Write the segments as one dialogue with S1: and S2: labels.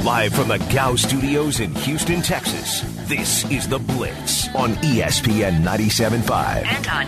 S1: Live from the Gow Studios in Houston, Texas, this is The Blitz on ESPN 97.5.
S2: And on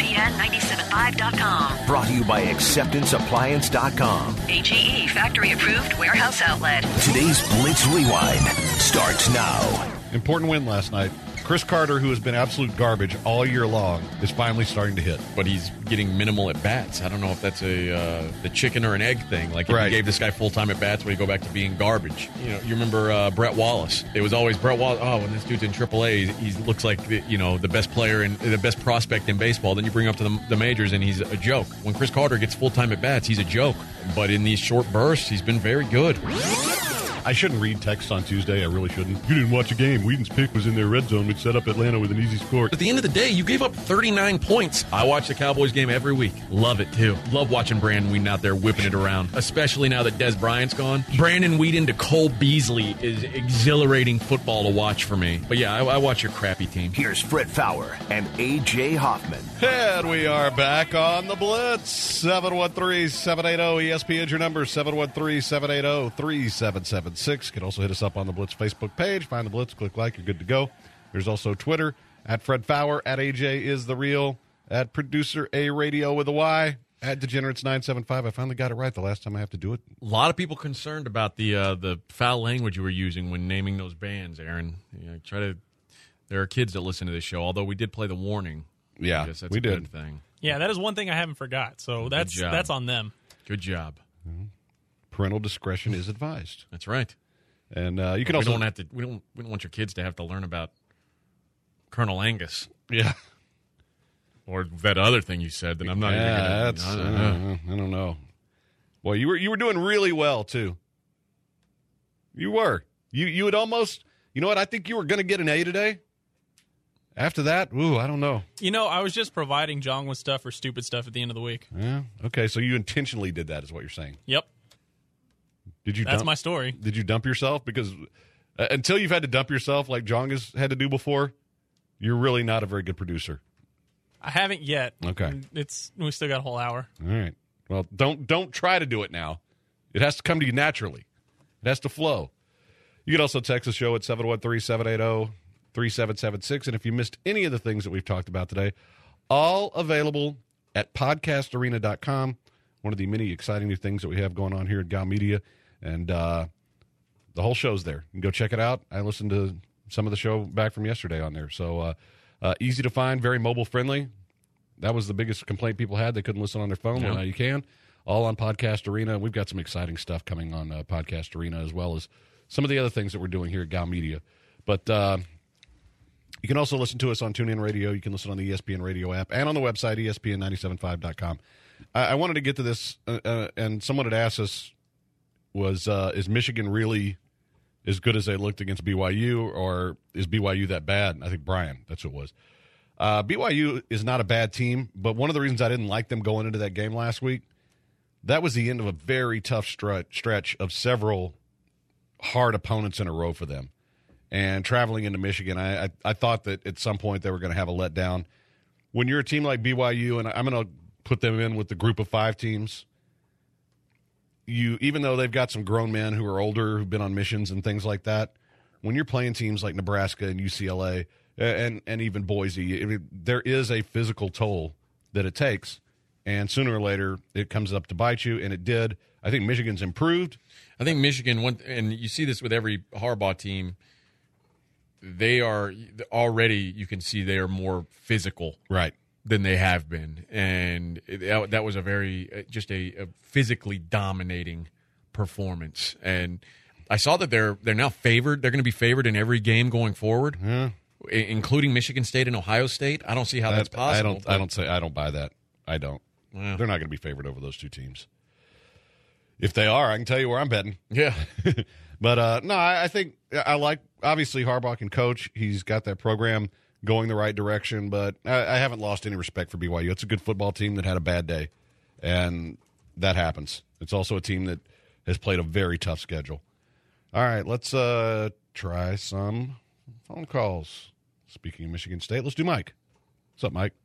S2: ESPN975.com.
S1: Brought to you by AcceptanceAppliance.com.
S2: AGE factory-approved warehouse outlet.
S1: Today's Blitz Rewind starts now.
S3: Important win last night. Chris Carter, who has been absolute garbage all year long, is finally starting to hit.
S4: But he's getting minimal at bats. I don't know if that's the chicken or an egg thing. Like if you gave this guy full-time at bats, would he go back to being garbage? You remember Brett Wallace? It was always Brett Wallace. Oh, when this dude's in AAA, he looks like the best player and the best prospect in baseball. Then you bring him up to the majors, and he's a joke. When Chris Carter gets full-time at bats, he's a joke. But in these short bursts, he's been very good.
S3: I shouldn't read texts on Tuesday. I really shouldn't. You didn't watch a game. Whedon's pick was in their red zone. We'd set up Atlanta with an easy score.
S4: At the end of the day, you gave up 39 points. I watch the Cowboys game every week. Love it, too. Love watching Brandon Whedon out there whipping it around, especially now that Des Bryant's gone. Brandon Whedon to Cole Beasley is exhilarating football to watch for me. But yeah, I watch your crappy team.
S1: Here's Fred Fowler and A.J. Hoffman.
S3: And we are back on the Blitz. 713-780-ESPN is your number. 713-780-3776. You can also hit us up on the Blitz Facebook page. Find the Blitz, click like, you're good to go. There's also Twitter, at Fred Fowler, at AJ is the real, at Producer A Radio with a Y, at Degenerates975. I finally got it right the last time I have to do it.
S4: A lot of people concerned about the foul language you were using when naming those bands, Aaron. There are kids that listen to this show, although we did play the warning.
S3: Yeah,
S4: I guess that's
S3: we
S4: a
S3: did.
S4: good thing.
S5: Yeah, that is one thing I haven't forgot. So that's on them.
S4: Good job.
S3: Parental discretion is advised.
S4: That's right.
S3: And you can also
S4: we don't want your kids to have to learn about Colonel Angus.
S3: Yeah.
S4: Or that other thing you said that I'm not even going
S3: to. I don't know. Well, you were doing really well too. You were. You would almost. You know what? I think you were going to get an A today. After that, I don't know.
S5: I was just providing John with stuff or stupid stuff at the end of the week.
S3: Yeah. Okay, so you intentionally did that, is what you're saying.
S5: Yep. That's my story.
S3: Did you dump yourself? Because until you've had to dump yourself like John has had to do before, you're really not a very good producer.
S5: I haven't yet.
S3: Okay.
S5: We still got a whole hour.
S3: All right. Well, don't try to do it now. It has to come to you naturally. It has to flow. You can also text the show at 713-780-3776. And if you missed any of the things that we've talked about today, all available at podcastarena.com. One of the many exciting new things that we have going on here at Gow Media. And the whole show's there. You can go check it out. I listened to some of the show back from yesterday on there. So easy to find, very mobile friendly. That was the biggest complaint people had. They couldn't listen on their phone. Well, now you can. All on Podcast Arena. We've got some exciting stuff coming on Podcast Arena, as well as some of the other things that we're doing here at Gow Media. But you can also listen to us on TuneIn Radio. You can listen on the ESPN Radio app and on the website, ESPN975.com. I wanted to get to this, and someone had asked us, is Michigan really as good as they looked against BYU, or is BYU that bad? I think Brian, that's who it was. BYU is not a bad team, but one of the reasons I didn't like them going into that game last week, that was the end of a very tough stretch of several hard opponents in a row for them. And traveling into Michigan, I thought that at some point they were going to have a letdown. When you're a team like BYU, and I'm going to put them in with the group of 5 teams, even though they've got some grown men who are older, who've been on missions and things like that, when you're playing teams like Nebraska and UCLA and even Boise, there is a physical toll that it takes, and sooner or later it comes up to bite you, and it did. I think Michigan's improved.
S4: I think Michigan, and you see this with every Harbaugh team, they are already, you can see they are more physical.
S3: Right.
S4: Than they have been, and that was a physically dominating performance. And I saw that they're now favored. They're going to be favored in every game going forward, including Michigan State and Ohio State. I don't see how that's possible.
S3: I don't buy that. I don't.
S4: Well,
S3: they're not going to be favored over those two teams. If they are, I can tell you where I'm betting.
S4: Yeah.
S3: But no, I think I like, obviously Harbaugh can coach. He's got that program going the right direction, but I haven't lost any respect for BYU. It's a good football team that had a bad day, and that happens. It's also a team that has played a very tough schedule. All right, let's try some phone calls. Speaking of Michigan State, let's do Mike. What's up, Mike?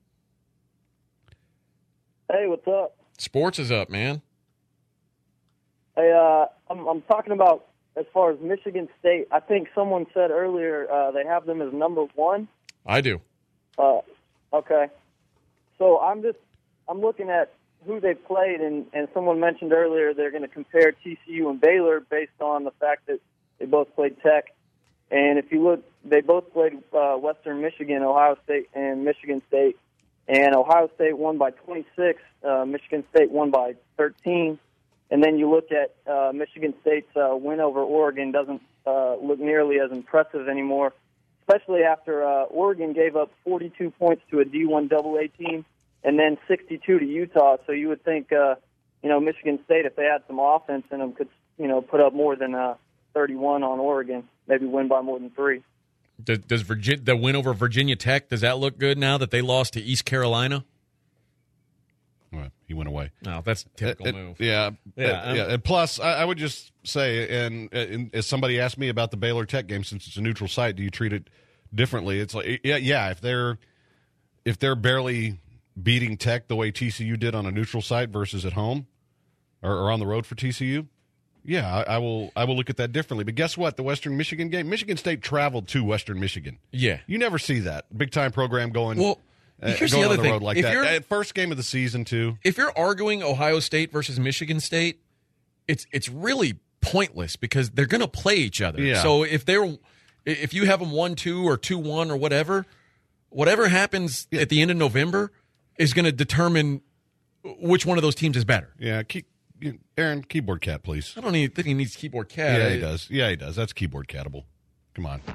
S6: Hey, what's up?
S4: Sports is up, man.
S6: Hey, I'm talking about as far as Michigan State, I think someone said earlier they have them as number 1.
S4: I do.
S6: Okay. So I'm looking at who they played, and someone mentioned earlier they're going to compare TCU and Baylor based on the fact that they both played Tech. And if you look, they both played Western Michigan, Ohio State, and Michigan State. And Ohio State won by 26. Michigan State won by 13. And then you look at Michigan State's win over Oregon doesn't look nearly as impressive anymore, especially after Oregon gave up 42 points to a D1 AA team and then 62 to Utah. So you would think, Michigan State, if they had some offense in them, could, put up more than 31 on Oregon, maybe win by more than 3.
S4: Does the win over Virginia Tech, does that look good now that they lost to East Carolina?
S3: Well, he went away.
S4: No, that's a typical move.
S3: Yeah. And plus, I would just say, and as somebody asked me about the Baylor Tech game, since it's a neutral site, do you treat it differently? It's like, if they're barely beating Tech the way TCU did on a neutral site versus at home or on the road for TCU, yeah, I will look at that differently. But guess what? The Western Michigan game, Michigan State traveled to Western Michigan. Yeah. You never see that. Big time program going.
S4: Well, here's
S3: going
S4: the other
S3: on the
S4: thing.
S3: road like that. First game of the season, too.
S4: If you're arguing Ohio State versus Michigan State, it's really pointless because they're going to play each other.
S3: Yeah.
S4: So if you have them 1-2 or 2-1 or whatever happens at the end of November is going to determine which one of those teams is better.
S3: Yeah, Aaron, keyboard cat, please.
S4: I don't even think he needs keyboard cat.
S3: Yeah, he does. Yeah, he does. That's keyboard catable. Come on.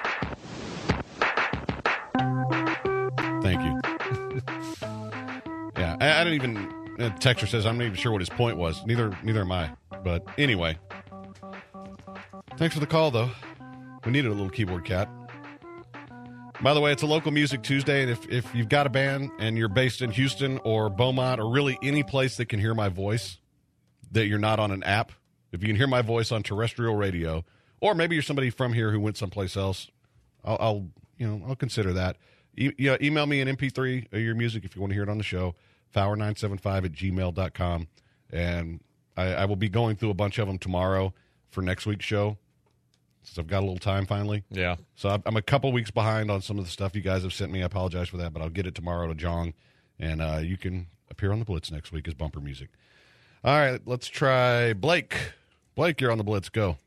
S3: Thank you. Yeah, I don't even. Texter says I'm not even sure what his point was. Neither am I. But anyway, thanks for the call, though. We needed a little keyboard cat. By the way, it's a local music Tuesday, and if you've got a band and you're based in Houston or Beaumont or really any place that can hear my voice, that you're not on an app, if you can hear my voice on terrestrial radio, or maybe you're somebody from here who went someplace else, I'll consider that. Email me an MP3 of your music if you want to hear it on the show, Fowler975@gmail.com, and I will be going through a bunch of them tomorrow for next week's show. So I've got a little time finally.
S4: Yeah.
S3: So I'm a couple weeks behind on some of the stuff you guys have sent me. I apologize for that, but I'll get it tomorrow to Jong, and you can appear on the Blitz next week as bumper music. All right, let's try Blake. Blake, you're on the Blitz. Go.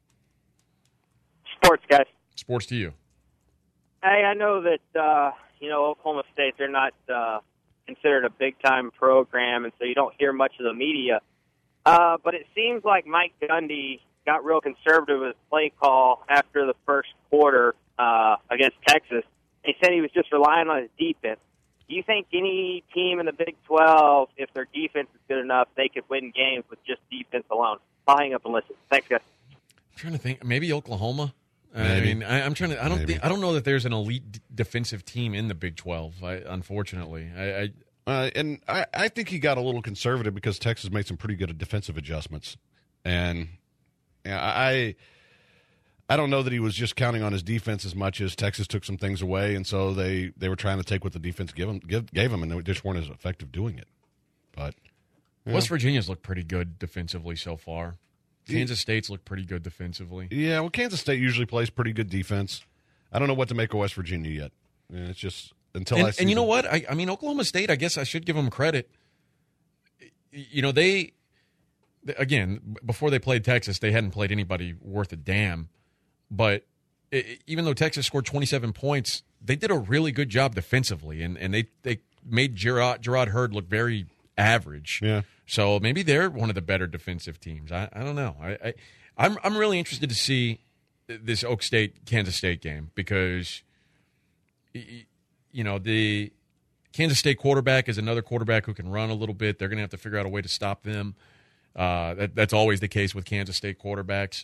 S7: Sports, guys.
S4: Sports to you.
S7: Hey, I know that, Oklahoma State, they're not considered a big-time program, and so you don't hear much of the media. But it seems like Mike Gundy got real conservative with his play call after the first quarter against Texas. He said he was just relying on his defense. Do you think any team in the Big 12, if their defense is good enough, they could win games with just defense alone? I'll hang up and listen. Thanks, guys.
S4: I'm trying to think. Maybe Oklahoma.
S3: Maybe.
S4: I mean, I'm trying to. I don't know that there's an elite defensive team in the Big 12. Unfortunately,
S3: and I think he got a little conservative because Texas made some pretty good defensive adjustments, and I don't know that he was just counting on his defense as much as Texas took some things away, and so they were trying to take what the defense gave him, and they just weren't as effective doing it. But
S4: West Virginia's looked pretty good defensively so far. Kansas State's looked pretty good defensively.
S3: Yeah, well, Kansas State usually plays pretty good defense. I don't know what to make of West Virginia yet. It's just until I see.
S4: And you know what? I mean, Oklahoma State, I guess I should give them credit. They again, before they played Texas, they hadn't played anybody worth a damn. But even though Texas scored 27 points, they did a really good job defensively, and they made Gerard Hurd look very average.
S3: Yeah.
S4: So maybe they're one of the better defensive teams. I don't know. I'm really interested to see this Oak State Kansas State game because the Kansas State quarterback is another quarterback who can run a little bit. They're going to have to figure out a way to stop them. That's always the case with Kansas State quarterbacks.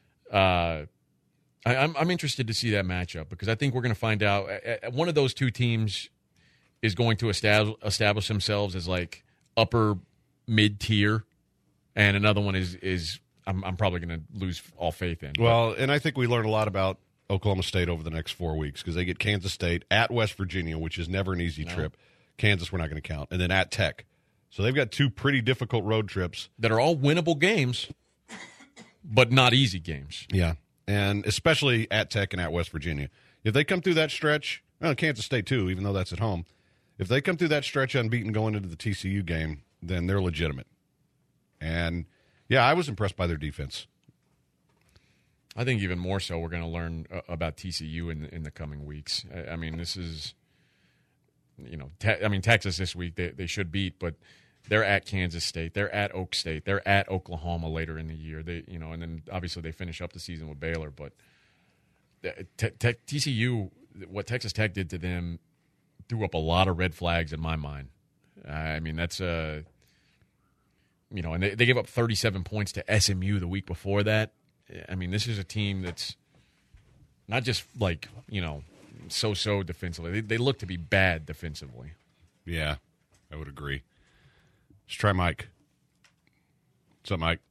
S4: I'm interested to see that matchup because I think we're going to find out one of those two teams is going to establish themselves as like upper mid-tier, and another one is I'm probably going to lose all faith in.
S3: Well, and I think we learned a lot about Oklahoma State over the next 4 weeks because they get Kansas State at West Virginia, which is never an easy trip. Kansas we're not going to count. And then at Tech. So they've got two pretty difficult road trips.
S4: That are all winnable games. but not easy games.
S3: Yeah, and especially at Tech and at West Virginia. If they come through that stretch, Kansas State too, even though that's at home, if they come through that stretch unbeaten going into the TCU game, then they're legitimate. And, yeah, I was impressed by their defense.
S4: I think even more so we're going to learn about TCU in the coming weeks. I mean, this is, Texas this week they should beat, but they're at Kansas State, they're at Oak State, they're at Oklahoma later in the year. And then obviously they finish up the season with Baylor. But TCU, what Texas Tech did to them, threw up a lot of red flags in my mind. I mean, that's and they gave up 37 points to SMU the week before that. I mean, this is a team that's not just so-so defensively. They look to be bad defensively.
S3: Yeah, I would agree. Let's try Mike. What's up, Mike?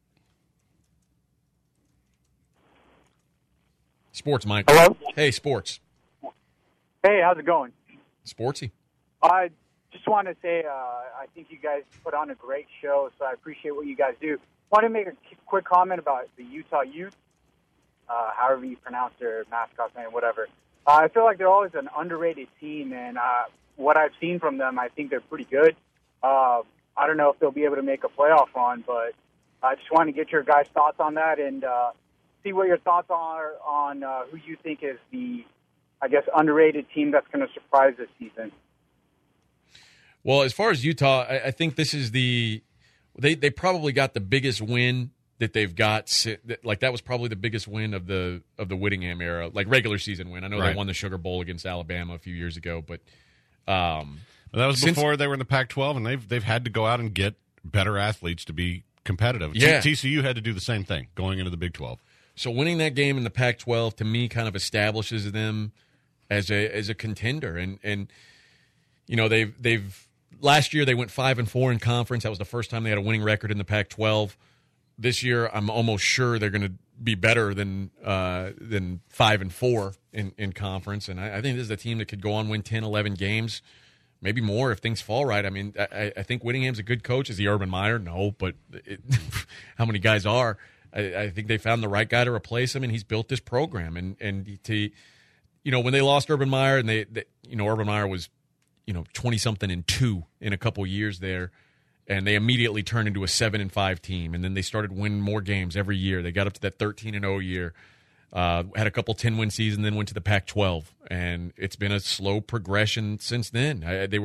S4: Sports, Mike.
S8: Hello?
S4: Hey, sports.
S8: Hey, how's it going?
S4: Sportsy.
S8: I just want to say I think you guys put on a great show, so I appreciate what you guys do. Want to make a quick comment about the Utah Utes, however you pronounce their mascot's name, whatever. I feel like they're always an underrated team, and what I've seen from them, I think they're pretty good. I don't know if they'll be able to make a playoff run, but I just want to get your guys' thoughts on that and see what your thoughts are on who you think is the, I guess, underrated team that's going to surprise this season.
S4: Well, as far as Utah, I think this is they probably got the biggest win that they've got. Like, that was probably the biggest win of the Whittingham era, like regular season win. I know They won the Sugar Bowl against Alabama a few years ago, but
S3: that was before they were in the Pac-12, and they've had to go out and get better athletes to be competitive.
S4: Yeah.
S3: TCU had to do the same thing going into the Big 12.
S4: So winning that game in the Pac-12 to me kind of establishes them as a contender, and they've last year they went 5-4 in conference. That was the first time they had a winning record in the Pac-12. This year, I'm almost sure they're going to be better than 5-4 in conference. And I think this is a team that could go on, win 10, 11 games, maybe more if things fall right. I mean, I think Whittingham's a good coach. Is he Urban Meyer? No, but how many guys are? I think they found the right guy to replace him, and he's built this program. And when they lost Urban Meyer, and Urban Meyer was 20-something and 2 in a couple years there, and they immediately turned into a 7-5 team, and then they started winning more games every year. They got up to that 13-0 year, had a couple 10-win seasons, then went to the Pac-12, and it's been a slow progression since then.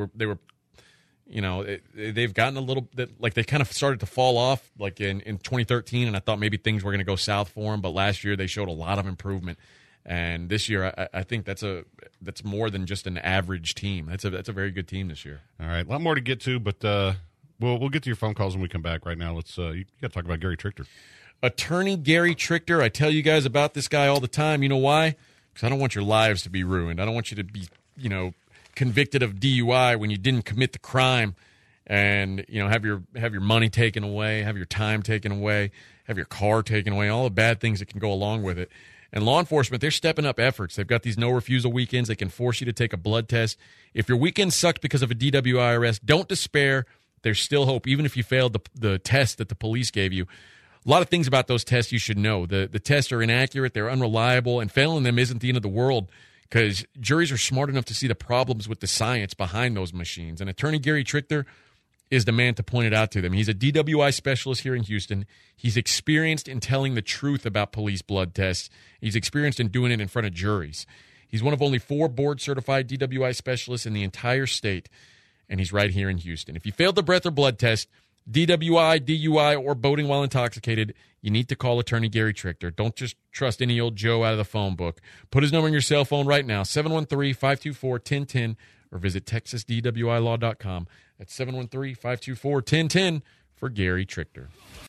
S4: They've gotten a little bit, like, they kind of started to fall off like in 2013, and I thought maybe things were going to go south for them, but last year they showed a lot of improvement. And this year, I think that's more than just an average team. That's a very good team this year.
S3: All right, a lot more to get to, but we'll get to your phone calls when we come back. Right now, let's you got to talk about Gary Trichter.
S4: Attorney Gary Trichter. I tell you guys about this guy all the time. You know why? Because I don't want your lives to be ruined. I don't want you to be convicted of DUI when you didn't commit the crime, and have your money taken away, have your time taken away, have your car taken away, all the bad things that can go along with it. And law enforcement, they're stepping up efforts. They've got these no-refusal weekends. They can force you to take a blood test. If your weekend sucked because of a DWI arrest, don't despair. There's still hope, even if you failed the test that the police gave you. A lot of things about those tests you should know. The tests are inaccurate. They're unreliable. And failing them isn't the end of the world, because juries are smart enough to see the problems with the science behind those machines. And Attorney Gary Trichter is the man to point it out to them. He's a DWI specialist here in Houston. He's experienced in telling the truth about police blood tests. He's experienced in doing it in front of juries. He's one of only 4 board-certified DWI specialists in the entire state, and he's right here in Houston. If you failed the breath or blood test, DWI, DUI, or boating while intoxicated, you need to call Attorney Gary Trichter. Don't just trust any old Joe out of the phone book. Put his number in your cell phone right now, 713-524-1010, or visit TexasDWIlaw.com. That's 713-524-1010 for Gary Trichter.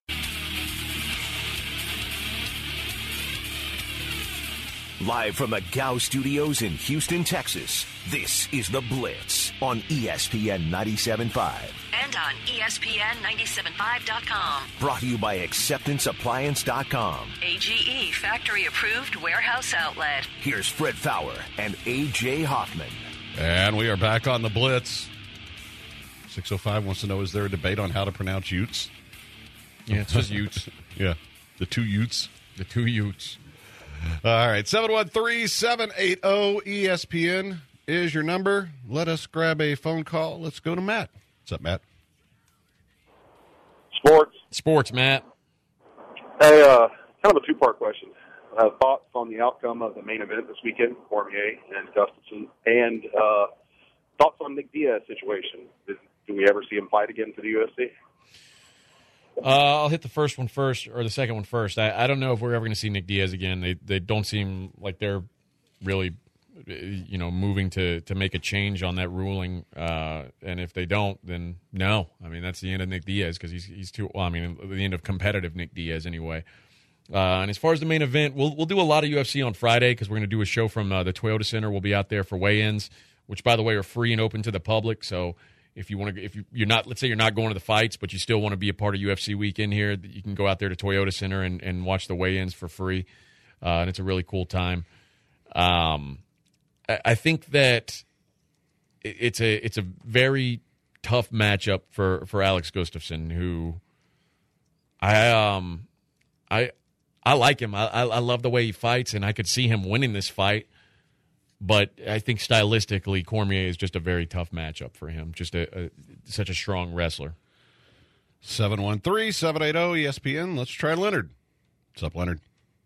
S1: Live from the Gow Studios in Houston, Texas, this is The Blitz on ESPN 97.5.
S2: And on ESPN975.com.
S1: Brought to you by AcceptanceAppliance.com.
S2: AGE Factory Approved Warehouse Outlet.
S1: Here's Fred Fowler and A.J. Hoffman.
S3: And we are back on The Blitz. 605 wants to know, is there a debate on how to pronounce Utes?
S4: Yeah, it's just Utes.
S3: Yeah. The two Utes.
S4: The two Utes.
S3: All right, 713-780-ESPN is your number. Let us grab a phone call. Let's go to Matt. What's up, Matt?
S4: Sports, Matt.
S9: Hey, kind of a two-part question. Thoughts on the outcome of the main event this weekend, Cormier and Gustafsson, and thoughts on Nick Diaz situation. Do we ever see him fight again for the UFC?
S4: I'll hit the first one first, or the second one first. I don't know if we're ever going to see Nick Diaz again. They don't seem like they're really, moving to make a change on that ruling. And if they don't, then no. I mean, that's the end of Nick Diaz because he's too. Well, I mean, the end of competitive Nick Diaz anyway. And as far as the main event, we'll do a lot of UFC on Friday because we're going to do a show from the Toyota Center. We'll be out there for weigh-ins, which by the way are free and open to the public. So. If you're not, let's say you're not going to the fights, but you still want to be a part of UFC weekend here, you can go out there to Toyota Center and watch the weigh-ins for free, and it's a really cool time. I think that it's a very tough matchup for Alex Gustafsson, who I like him. I love the way he fights, and I could see him winning this fight. But I think stylistically, Cormier is just a very tough matchup for him. Just such a strong wrestler.
S3: 713-780-ESPN. Let's try Leonard. What's up, Leonard?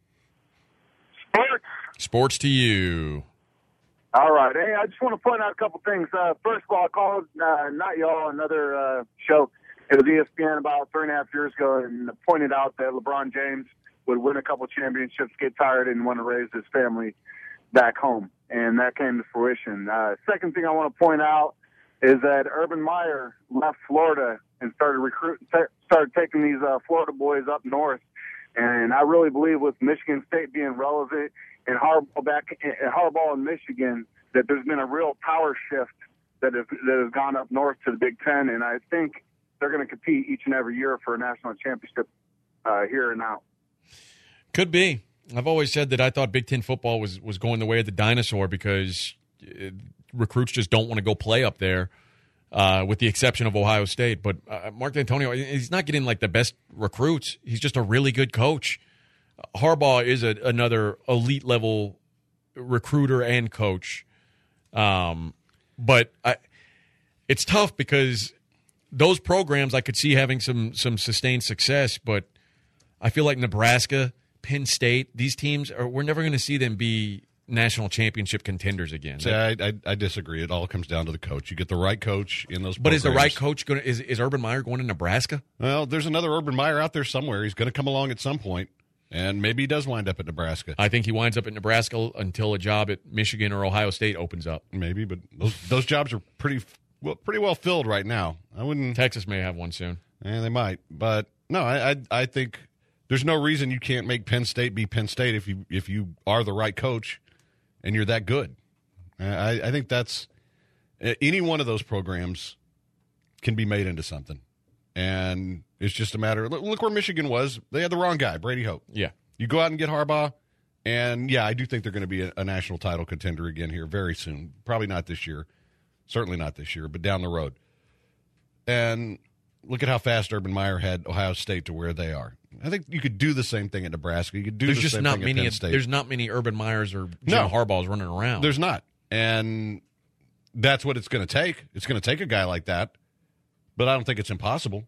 S4: Sports to you.
S10: All right. Hey, I just want to point out a couple things. First of all, I called, not y'all, another show. It was ESPN about 3.5 years ago, and pointed out that LeBron James would win a couple championships, get tired, and want to raise his family back home. And that came to fruition. Second thing I want to point out is that Urban Meyer left Florida and started taking these Florida boys up north. And I really believe with Michigan State being relevant and Harbaugh in Michigan, that there's been a real power shift that has gone up north to the Big Ten. And I think they're going to compete each and every year for a national championship here and now.
S4: Could be. I've always said that I thought Big Ten football was going the way of the dinosaur because recruits just don't want to go play up there, with the exception of Ohio State. But Mark D'Antonio, he's not getting like the best recruits. He's just a really good coach. Harbaugh is another elite level recruiter and coach. But it's tough because those programs I could see having some sustained success, but I feel like Nebraska, Penn State, these teams we're never going to see them be national championship contenders again.
S3: See, I disagree. It all comes down to the coach. You get the right coach in those programs.
S4: But is the right coach going to is Urban Meyer going to Nebraska?
S3: Well, there's another Urban Meyer out there somewhere. He's going to come along at some point, and maybe he does wind up at Nebraska.
S4: I think he winds up at Nebraska until a job at Michigan or Ohio State opens up.
S3: Maybe, but those jobs are pretty well filled right now. I wouldn't.
S4: Texas may have one soon.
S3: Yeah, they might. But no, I think there's no reason you can't make Penn State be Penn State if you are the right coach and you're that good. I think that's any one of those programs can be made into something, and it's just a matter. Look where Michigan was; they had the wrong guy, Brady Hoke.
S4: Yeah,
S3: you go out and get Harbaugh, and yeah, I do think they're going to be a national title contender again here very soon. Probably not this year, certainly not this year, but down the road. And look at how fast Urban Meyer had Ohio State to where they are. I think you could do the same thing at Nebraska. You could do the same thing at Penn State.
S4: There's not many Urban Meyers or Jim Harbaughs running around.
S3: There's not. And that's what it's going to take. It's going to take a guy like that. But I don't think it's impossible.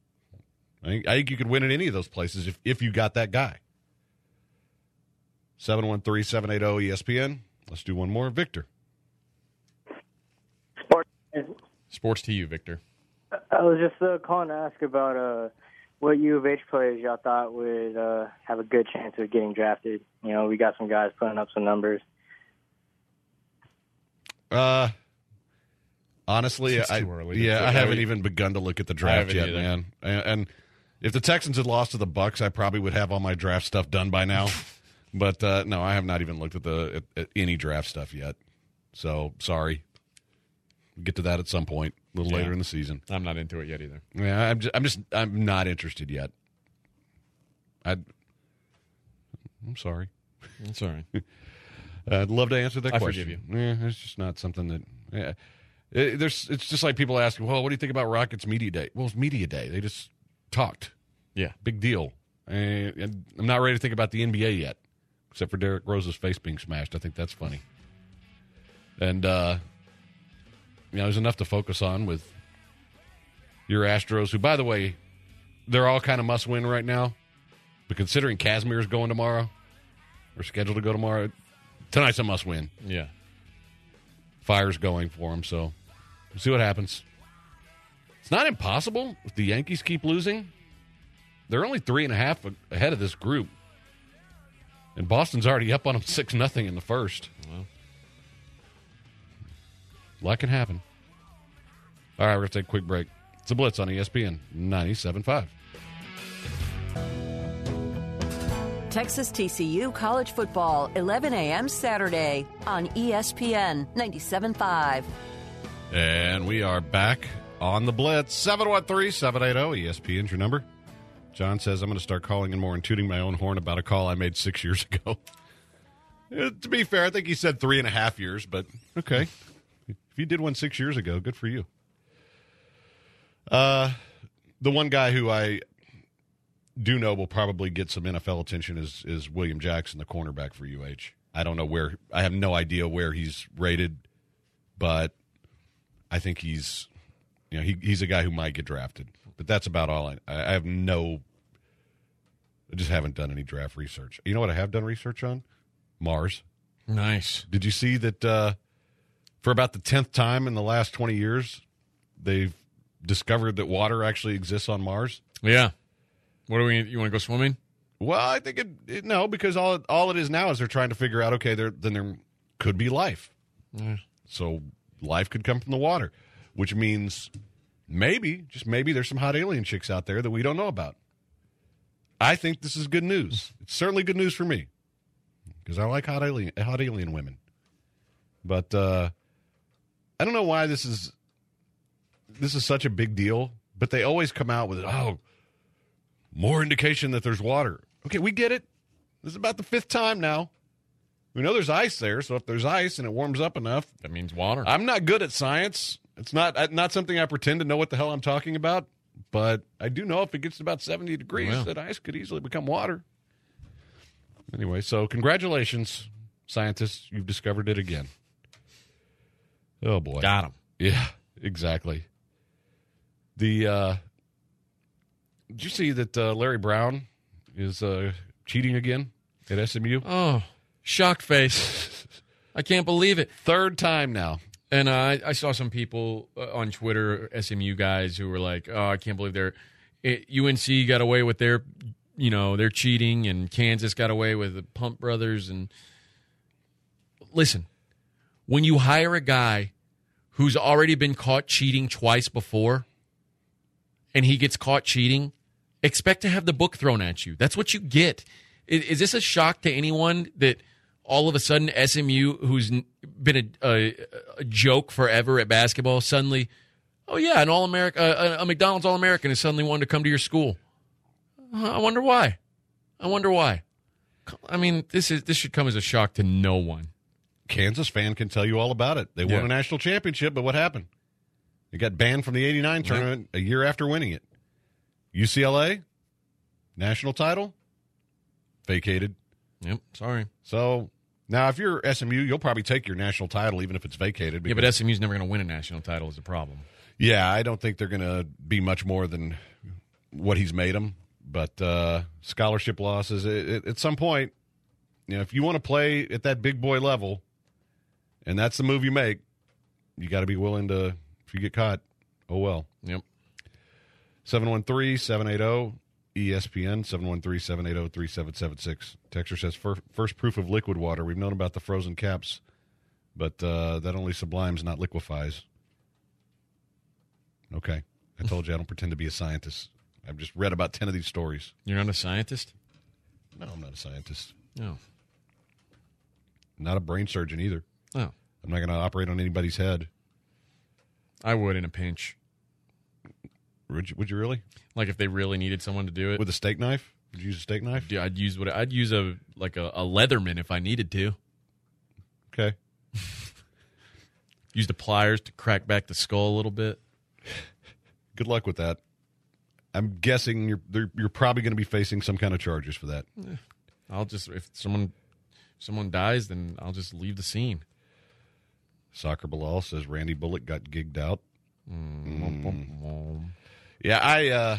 S3: I think you could win at any of those places if you got that guy. 713-780-ESPN. Let's do one more. Victor.
S4: Sports to you, Victor.
S11: I was just calling to ask about what U of H players y'all thought would have a good chance of getting drafted. You know, we got some guys putting up some numbers.
S3: Honestly,
S4: it's too early.
S3: I haven't even begun to look at the draft yet,
S4: either.
S3: man. And if the Texans had lost to the Bucs, I probably would have all my draft stuff done by now. But no, I have not even looked at any draft stuff yet. So sorry. We'll get to that at some point, a little later in the season.
S4: I'm not into it yet either.
S3: Yeah, I'm not interested yet. I'm sorry.
S4: It's all right.
S3: I'd love to answer that question.
S4: I forgive you.
S3: Yeah, it's just not something that. Yeah. It's just like people asking, well, what do you think about Rockets Media Day? Well, it's Media Day. They just talked.
S4: Yeah.
S3: Big deal. And I'm not ready to think about the NBA yet, except for Derrick Rose's face being smashed. I think that's funny. And, there's enough to focus on with your Astros, who, by the way, they're all kind of must-win right now. But considering Casimir's going tomorrow, or scheduled to go tomorrow, tonight's a must-win.
S4: Yeah.
S3: Fire's going for him, so we'll see what happens. It's not impossible if the Yankees keep losing. They're only 3.5 ahead of this group. And Boston's already up on them 6-0 in the first.
S4: Well.
S3: A lot can happen. All right, we're going to take a quick break. It's a Blitz on ESPN 97.5.
S2: Texas TCU college football, 11 a.m. Saturday on ESPN 97.5.
S3: And we are back on the Blitz. 713-780-ESPN's your number. John says, I'm going to start calling in more and tooting my own horn about a call I made 6 years ago. To be fair, I think he said 3.5 years, but okay. If you did one 6 years ago, good for you. The one guy who I do know will probably get some NFL attention is William Jackson, the cornerback for UH. I don't know where. I have no idea where he's rated, but I think he's a guy who might get drafted. But that's about all. I have no. I just haven't done any draft research. You know what I have done research on? Mars.
S4: Nice.
S3: Did you see that for about the 10th time in the last 20 years, they've discovered that water actually exists on Mars?
S4: Yeah. What do we? You want to go swimming?
S3: Well, I think no, because all it is now is they're trying to figure out, okay, there could be life.
S4: Yeah.
S3: So life could come from the water, which means maybe, just maybe, there's some hot alien chicks out there that we don't know about. I think this is good news. It's certainly good news for me because I like hot alien women. But I don't know why this is such a big deal, but they always come out with it. Oh, more indication that there's water. Okay, we get it. This is about the 5th time now. We know there's ice there, so if there's ice and it warms up enough,
S4: that means water.
S3: I'm not good at science. It's not something I pretend to know what the hell I'm talking about, but I do know if it gets to about 70 degrees, that ice could easily become water. Anyway, so congratulations, scientists. You've discovered it again. Oh, boy.
S4: Got him.
S3: Yeah, exactly. Did you see that Larry Brown is cheating again at SMU?
S4: Oh, shocked face. I can't believe it.
S3: 3rd time now.
S4: And I saw some people on Twitter, SMU guys, who were like, oh, I can't believe UNC got away with their cheating, and Kansas got away with the Pump Brothers. And listen, when you hire a guy who's already been caught cheating twice before, and he gets caught cheating, expect to have the book thrown at you. That's what you get. Is this a shock to anyone that all of a sudden SMU, who's been a joke forever at basketball, suddenly, oh yeah, a McDonald's All-American has suddenly wanted to come to your school? I wonder why. I mean, this should come as a shock to no one.
S3: Kansas fan can tell you all about it. They won a national championship, but what happened? They got banned from the '89 tournament a year after winning it. UCLA, national title, vacated.
S4: Yep, sorry.
S3: So now if you're SMU, you'll probably take your national title even if it's vacated.
S4: Yeah, but SMU's never going to win a national title is the problem.
S3: Yeah, I don't think they're going to be much more than what he's made them. But scholarship losses, at some point, if you want to play at that big boy level, and that's the move you make, you got to be willing to, if you get caught, oh well.
S4: Yep.
S3: 713-780-ESPN, 713-780-3776. Texter says, first proof of liquid water. We've known about the frozen caps, but that only sublimes, not liquefies. Okay. I told you I don't pretend to be a scientist. I've just read about 10 of these stories.
S4: You're not a scientist?
S3: No, I'm not a scientist.
S4: No.
S3: Not a brain surgeon either.
S4: Oh.
S3: I'm not going to operate on anybody's head.
S4: I would in a pinch.
S3: Would you really?
S4: Like if they really needed someone to do it?
S3: With a steak knife? Would you use a steak knife?
S4: Yeah, I'd use a Leatherman if I needed to.
S3: Okay.
S4: Use the pliers to crack back the skull a little bit.
S3: Good luck with that. I'm guessing you're probably going to be facing some kind of charges for that.
S4: I'll just if someone dies, then I'll just leave the scene.
S3: Soccer Bilal says Randy Bullock got gigged out. Yeah,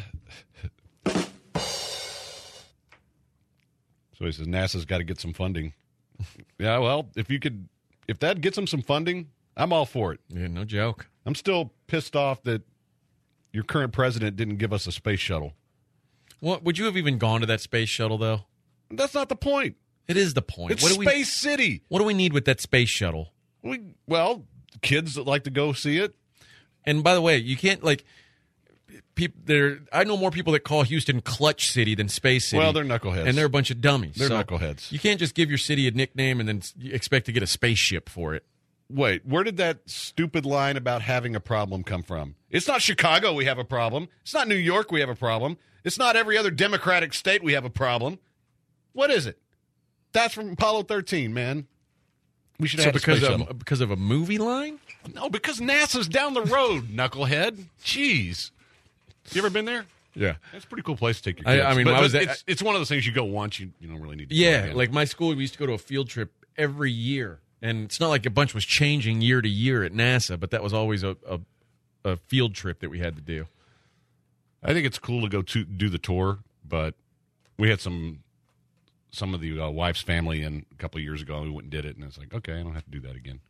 S3: So he says NASA's got to get some funding. Yeah, well, if that gets them some funding, I'm all for it.
S4: Yeah, no joke.
S3: I'm still pissed off that your current president didn't give us a space shuttle.
S4: What would you have even gone to that space shuttle though?
S3: That's not the point.
S4: It is the point.
S3: It's Space City.
S4: What do we need with that space shuttle?
S3: Well, kids that like to go see it.
S4: And by the way, you can't people. I know more people that call Houston Clutch City than Space City.
S3: Well, they're knuckleheads,
S4: and they're a bunch of dummies.
S3: They're knuckleheads.
S4: You can't just give your city a nickname and then expect to get a spaceship for it.
S3: Wait, where did that stupid line about having a problem come from? It's not Chicago we have a problem. It's not New York we have a problem. It's not every other Democratic state we have a problem. What is it? That's from Apollo 13, man. We should have
S4: because of a movie line?
S3: No, because NASA's down the road, knucklehead. Jeez. You ever been there?
S4: Yeah.
S3: It's a pretty cool place to take your kids.
S4: I mean,
S3: it's one of those things you go once, you don't really need to
S4: go
S3: again.
S4: Like my school, we used to go to a field trip every year. And it's not like a bunch was changing year to year at NASA, but that was always a field trip that we had to do.
S3: I think it's cool to go do the tour, but we had some of the wife's family in a couple of years ago, and we went and did it, and it's like, okay, I don't have to do that again.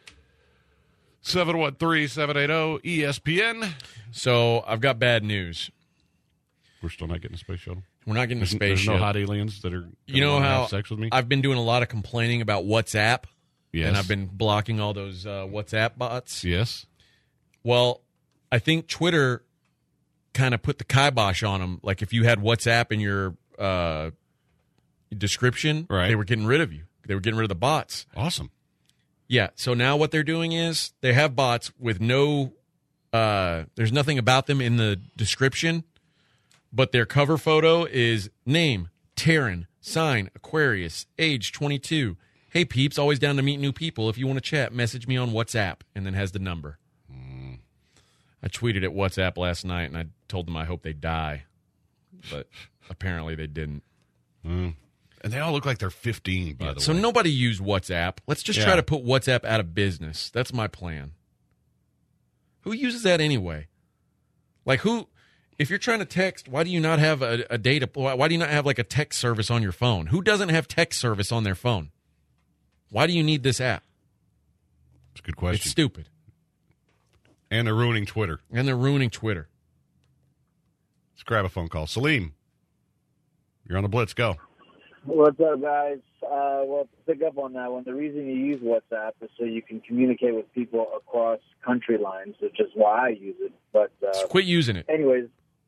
S3: 713-780-ESPN.
S4: So I've got bad news.
S3: We're still not getting a space shuttle?
S4: We're not getting a space
S3: there's
S4: shuttle.
S3: No hot aliens that are
S4: have
S3: sex with me?
S4: I've been doing a lot of complaining about WhatsApp.
S3: Yes.
S4: And I've been blocking all those WhatsApp bots.
S3: Yes.
S4: Well, I think Twitter kind of put the kibosh on them. Like if you had WhatsApp in your description,
S3: right,
S4: they were getting rid of you. They were getting rid of the bots.
S3: Awesome.
S4: Yeah. So now what they're doing is they have bots with no there's nothing about them in the description, but their cover photo is name, Taryn, sign, Aquarius, age 22. Hey, peeps, always down to meet new people. If you want to chat, message me on WhatsApp, and then has the number. I tweeted at WhatsApp last night, and I told them I hope they die. But apparently they didn't.
S3: And they all look like they're 15, by the way.
S4: So nobody used WhatsApp. Let's just try to put WhatsApp out of business. That's my plan. Who uses that anyway? Like who... If you're trying to text, why do you not have a data... Why do you not have like a text service on your phone? Who doesn't have text service on their phone? Why do you need this app?
S3: It's a good question.
S4: It's stupid.
S3: And they're ruining Twitter.
S4: Let's
S3: grab a phone call. Salim, you're on the Blitz. Go.
S12: What's up, guys? Well, to pick up on that one, the reason you use WhatsApp is so you can communicate with people across country lines, which is why I use it. But
S4: quit using it.
S12: Anyways.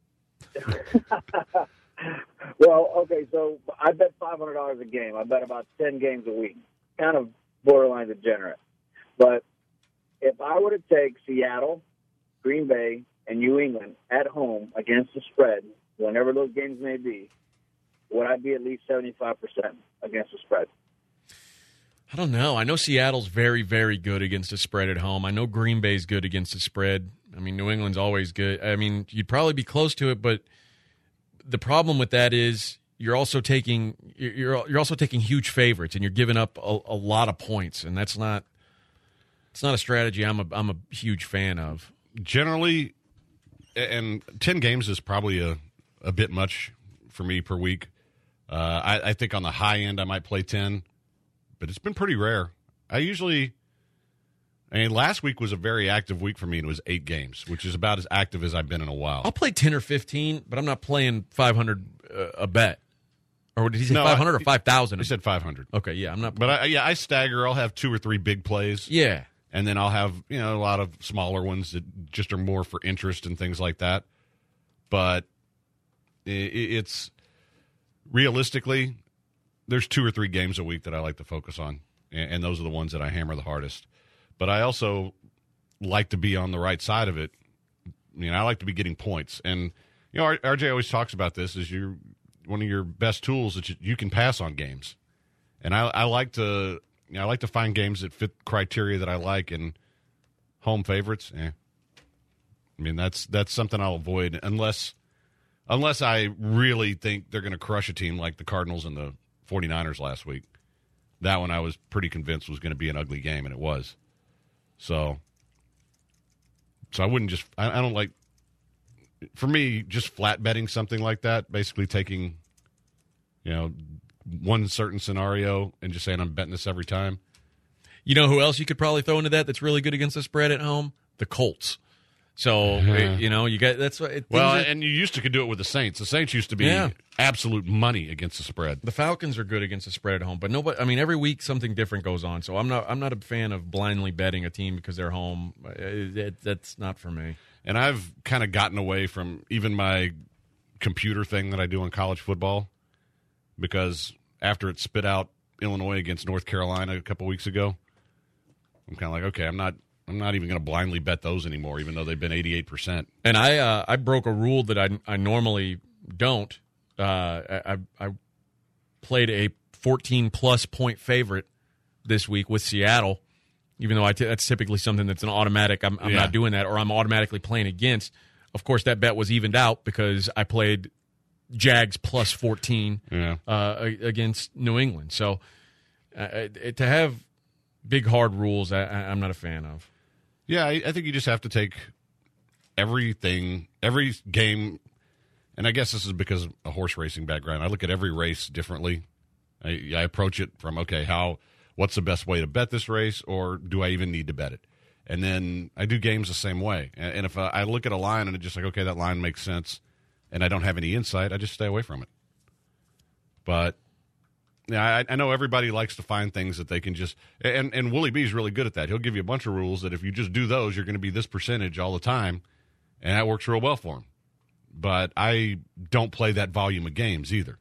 S12: Well, okay, so I bet $500 a game. I bet about 10 games a week. Kind of borderline degenerate. But if I were to take Seattle, Green Bay, and New England at home against the spread, whenever those games may be, would I be at least 75% against the spread?
S4: I don't know. I know Seattle's very, very good against the spread at home. I know Green Bay's good against the spread. I mean, New England's always good. I mean, you'd probably be close to it, but the problem with that is you're also taking huge favorites, and you're giving up a lot of points, and it's not a strategy I'm a huge fan of.
S3: Generally, and 10 games is probably a bit much for me per week. I think on the high end I might play 10, but it's been pretty rare. Last week was a very active week for me, and it was 8 games, which is about as active as I've been in a while.
S4: I'll play 10 or 15, but I'm not playing 500 a bet. Or did he say 500 or 5,000?
S3: He said 500.
S4: Okay, yeah, I'm not.
S3: But I stagger. I'll have 2 or 3 big plays.
S4: Yeah.
S3: And then I'll have, a lot of smaller ones that just are more for interest and things like that. But it's realistically, there's 2 or 3 games a week that I like to focus on, and those are the ones that I hammer the hardest. But I also like to be on the right side of it. I like to be getting points. And, RJ always talks about this, is one of your best tools that you can pass on games. And I like to find games that fit criteria that I like, and home favorites. That's something I'll avoid unless Unless I really think they're going to crush a team like the Cardinals and the 49ers last week. That one I was pretty convinced was going to be an ugly game, and it was. So I wouldn't just – I don't like – for me, just flat betting something like that, basically taking, one certain scenario and just saying I'm betting this every time.
S4: You know who else you could probably throw into that's really good against the spread at home? The Colts. So, you get that's what.
S3: And you used to could do it with the Saints. The Saints used to be absolute money against the spread.
S4: The Falcons are good against the spread at home, but nobody. I mean, every week something different goes on. So I'm not a fan of blindly betting a team because they're home. That's not for me.
S3: And I've kind of gotten away from even my computer thing that I do in college football because after it spit out Illinois against North Carolina a couple weeks ago, I'm kind of like, okay, I'm not even going to blindly bet those anymore, even though they've been 88%.
S4: And I broke a rule that I normally don't. I played a 14-plus point favorite this week with Seattle, even though that's typically something that's an automatic. I'm not doing that, or I'm automatically playing against. Of course, that bet was evened out because I played Jags plus 14 against New England. So to have big, hard rules, I'm not a fan of.
S3: Yeah, I think you just have to take every game, and I guess this is because of a horse racing background. I look at every race differently. I approach it from, okay, what's the best way to bet this race, or do I even need to bet it? And then I do games the same way. And if I look at a line and it's just like, okay, that line makes sense, and I don't have any insight, I just stay away from it. But yeah, I know everybody likes to find things that they can just – and Willie B is really good at that. He'll give you a bunch of rules that if you just do those, you're going to be this percentage all the time, and that works real well for him. But I don't play that volume of games either.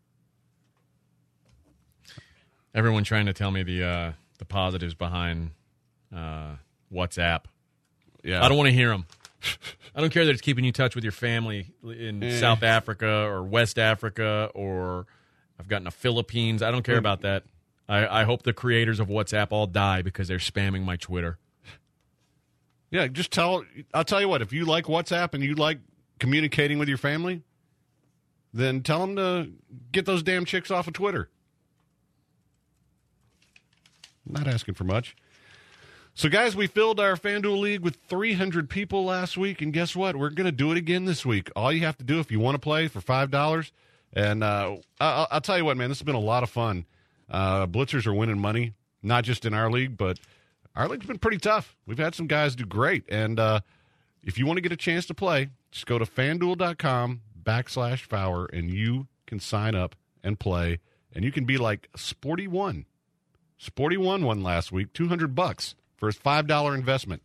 S4: Everyone trying to tell me the positives behind WhatsApp.
S3: Yeah,
S4: I don't want to hear them. I don't care that it's keeping you in touch with your family in South Africa or West Africa or – I've gotten the Philippines. I don't care about that. I hope the creators of WhatsApp all die because they're spamming my Twitter.
S3: Yeah, I'll tell you what, if you like WhatsApp and you like communicating with your family, then tell them to get those damn chicks off of Twitter. Not asking for much. So, guys, we filled our FanDuel League with 300 people last week, and guess what? We're going to do it again this week. All you have to do if you want to play for $5, and I'll tell you what, man, this has been a lot of fun. Blitzers are winning money, not just in our league, but our league's been pretty tough. We've had some guys do great. And if you want to get a chance to play, just go to FanDuel.com/Fowler, and you can sign up and play. And you can be like Sporty1. Sporty1 won last week, $200 for his $5 investment.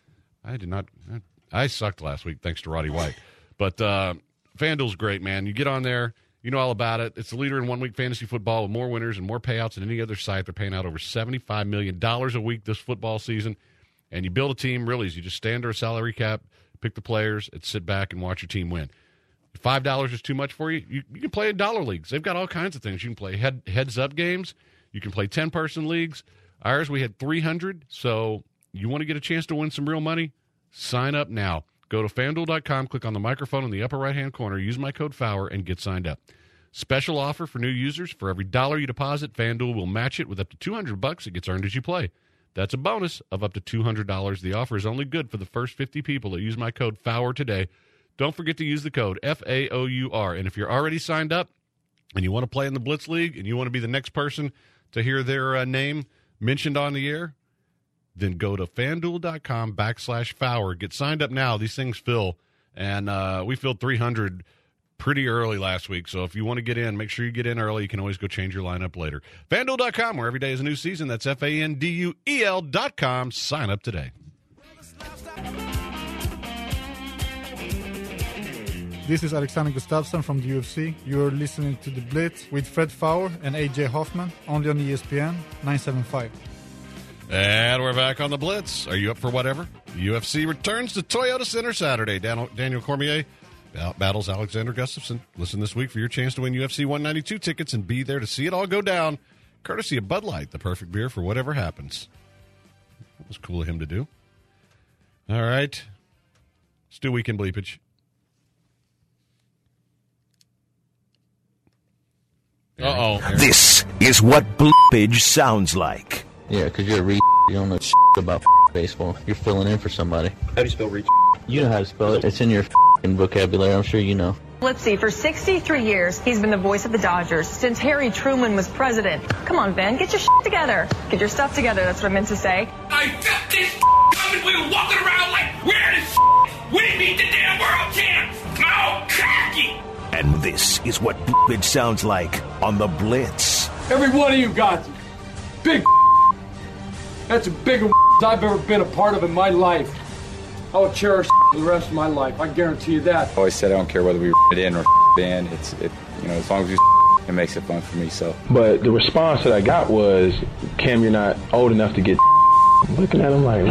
S3: I sucked last week, thanks to Roddy White. But FanDuel's great, man. You get on there. You know all about it. It's the leader in one-week fantasy football with more winners and more payouts than any other site. They're paying out over $75 million a week this football season. And you build a team, really, is you just stay under a salary cap, pick the players, and sit back and watch your team win. If $5 is too much for you, you can play in dollar leagues. They've got all kinds of things. You can play heads-up games. You can play 10-person leagues. Ours, we had 300. So you want to get a chance to win some real money? Sign up now. Go to FanDuel.com, click on the microphone in the upper right-hand corner, use my code FOWER, and get signed up. Special offer for new users. For every $1 you deposit, FanDuel will match it with up to $200 it gets earned as you play. That's a bonus of up to $200. The offer is only good for the first 50 people that use my code FOWER today. Don't forget to use the code FAOUR. And if you're already signed up and you want to play in the Blitz League and you want to be the next person to hear their name mentioned on the air, then go to FanDuel.com/Fowler. Get signed up now. These things fill. And we filled 300 pretty early last week. So if you want to get in, make sure you get in early. You can always go change your lineup later. FanDuel.com, where every day is a new season. That's FanDuel.com. Sign up today.
S13: This is Alexander Gustafsson from the UFC. You're listening to The Blitz with Fred Fowler and AJ Hoffman, only on ESPN 975.
S3: And we're back on The Blitz. Are you up for whatever? The UFC returns to Toyota Center Saturday. Daniel Cormier battles Alexander Gustafsson. Listen this week for your chance to win UFC 192 tickets and be there to see it all go down, courtesy of Bud Light, the perfect beer for whatever happens. That was cool of him to do. All right. Let's do Weekend Bleepage.
S4: Uh-oh.
S1: This is what bleepage sounds like.
S14: Yeah, because you're a re. You don't know about baseball. You're filling in for somebody.
S15: How do you spell re?
S14: You know how to spell it. It's in your vocabulary. I'm sure you know.
S16: Let's see, for 63 years, he's been the voice of the Dodgers since Harry Truman was president. Come on, Ben, get your together. Get your stuff together, that's what I meant to say.
S17: I got this coming. We were walking around like, we're this we beat the damn world champs. No, cocky.
S1: And this is what bleepage sounds like on the Blitz.
S18: Every one of you got big. That's the biggest I've ever been a part of in my life. I will cherish for the rest of my life. I guarantee you that.
S19: I always said I don't care whether we in or in. As long as you it makes it fun for me. So.
S20: But the response that I got was, Cam, you're not old enough to get. Looking at him like,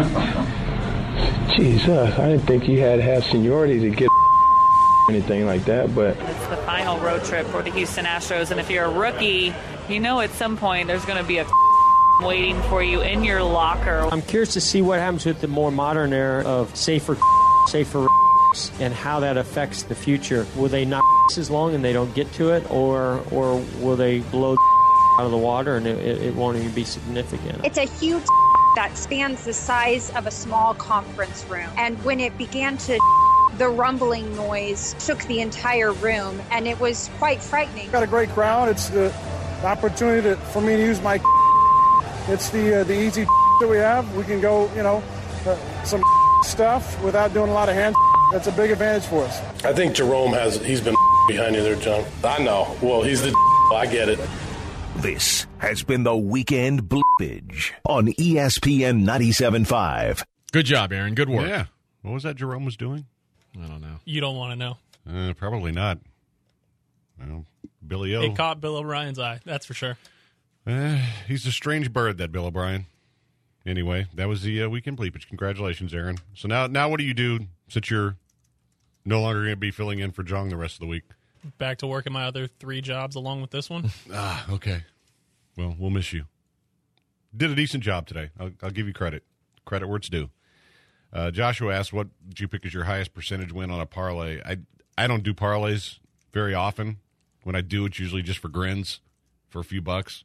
S20: what? Jesus, I didn't think you had to have seniority to get anything like that. But
S21: it's the final road trip for the Houston Astros, and if you're a rookie, you know at some point there's going to be a waiting for you in your locker.
S22: I'm curious to see what happens with the more modern era of safer and how that affects the future. Will they not as long and they don't get to it, or will they blow out of the water and it won't even be significant?
S23: It's a huge that spans the size of a small conference room. And when it began to, the rumbling noise shook the entire room, and it was quite frightening.
S24: Got a great crowd. It's the opportunity for me to use my. It's the easy that we have. We can go, some stuff without doing a lot of hand. That's a big advantage for us.
S25: I think Jerome he's been behind you there, John. I know. Well, he's the I get it.
S1: This has been the Weekend Bleepage on ESPN 97.5.
S4: Good job, Aaron. Good work.
S3: Yeah. What was that Jerome was doing?
S4: I don't know.
S5: You don't want to know.
S3: Probably not. Well, Billy O.
S5: It caught Bill O'Brien's eye, that's for sure.
S3: He's a strange bird, that Bill O'Brien. Anyway, that was the Weekend Bleepage. Congratulations, Aaron. So now what do you do since you're no longer going to be filling in for Jong the rest of the week?
S5: Back to working my other 3 jobs along with this one.
S3: Okay. Well, we'll miss you. Did a decent job today. I'll give you credit. Credit where it's due. Joshua asked, what did you pick as your highest percentage win on a parlay? I don't do parlays very often. When I do, it's usually just for grins, for a few bucks.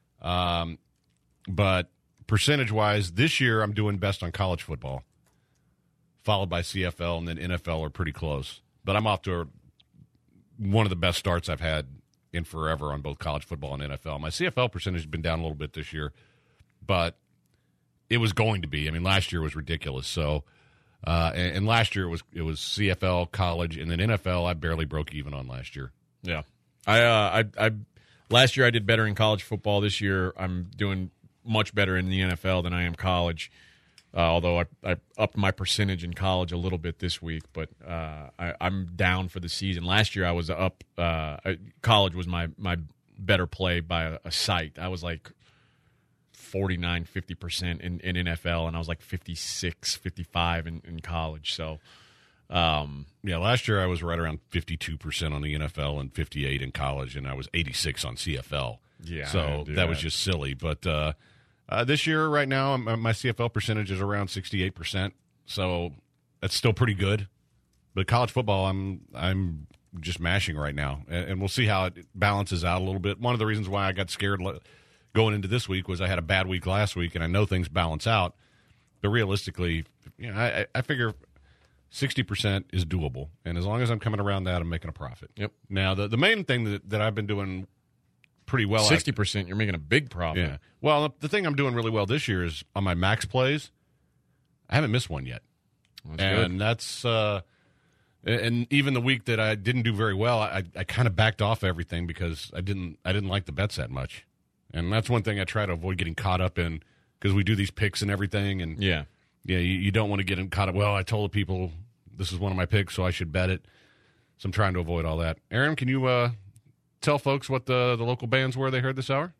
S3: But percentage-wise, this year I'm doing best on college football, followed by CFL, and then NFL are pretty close. But I'm off to one of the best starts I've had in forever on both college football and NFL. My CFL percentage has been down a little bit this year, but it was going to be. I mean, last year was ridiculous. So, and last year it was CFL, college, and then NFL. I barely broke even on last year.
S4: Yeah, I last year I did better in college football. This year I'm doing much better in the NFL than I am college. Although I upped my percentage in college a little bit this week, but I'm down for the season. Last year I was up. College was my better play by a sight. I was like 49, 50% in NFL, and I was like 56, 55 in college. So,
S3: last year I was right around 52% on the NFL and 58 in college, and I was 86 on CFL.
S4: Yeah,
S3: so that was just silly. But this year, right now, my CFL percentage is around 68%. So that's still pretty good. But college football, I'm just mashing right now, and we'll see how it balances out a little bit. One of the reasons why I got scared going into this week was I had a bad week last week, and I know things balance out. But realistically, I figure 60% is doable, and as long as I'm coming around that, I'm making a profit.
S4: Yep.
S3: Now, the main thing that I've been doing pretty well.
S4: 60%, you're making a big profit.
S3: Yeah. Well, the thing I'm doing really well this year is on my max plays. I haven't missed one yet, that's and even the week that I didn't do very well, I kind of backed off everything because I didn't like the bets that much, and that's one thing I try to avoid getting caught up in because we do these picks and everything, and you don't want to get caught up. Well, I told the people this is one of my picks, so I should bet it. So I'm trying to avoid all that. Aaron, can you tell folks what the local bands were they heard this hour?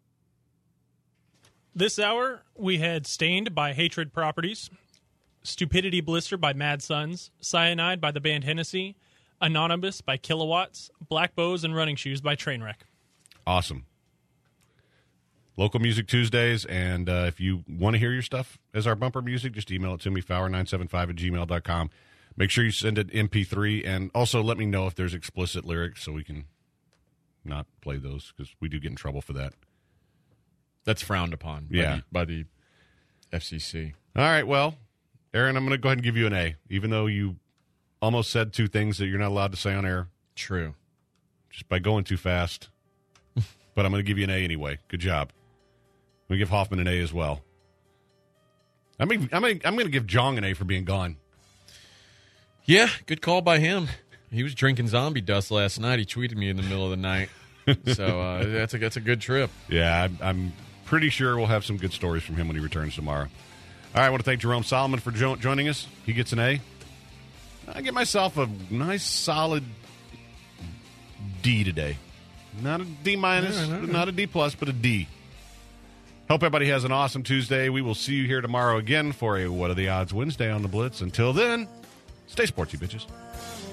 S5: This hour, we had Stained by Hatred Properties, Stupidity Blister by Mad Sons, Cyanide by the band Hennessy, Anonymous by Kilowatts, Black Bows and Running Shoes by Trainwreck.
S3: Awesome. Local Music Tuesdays, and if you want to hear your stuff as our bumper music, just email it to me, Fowler975@gmail.com. Make sure you send it MP3, and also let me know if there's explicit lyrics so we can not play those because we do get in trouble for that.
S4: That's frowned upon by the FCC.
S3: All right, well, Aaron, I'm going to go ahead and give you an A, even though you almost said two things that you're not allowed to say on air.
S4: True.
S3: Just by going too fast. But I'm going to give you an A anyway. Good job. I'm going to give Hoffman an A as well. I'm going to give Jong an A for being gone.
S4: Yeah, good call by him. He was drinking zombie dust last night. He tweeted me in the middle of the night. So that's a good trip.
S3: Yeah, I'm pretty sure we'll have some good stories from him when he returns tomorrow. All right, I want to thank Jerome Solomon for joining us. He gets an A. I get myself a nice, solid D today. Not a D minus, not a D plus, but a D. Hope everybody has an awesome Tuesday. We will see you here tomorrow again for a What Are the Odds Wednesday on the Blitz. Until then, stay sportsy, bitches.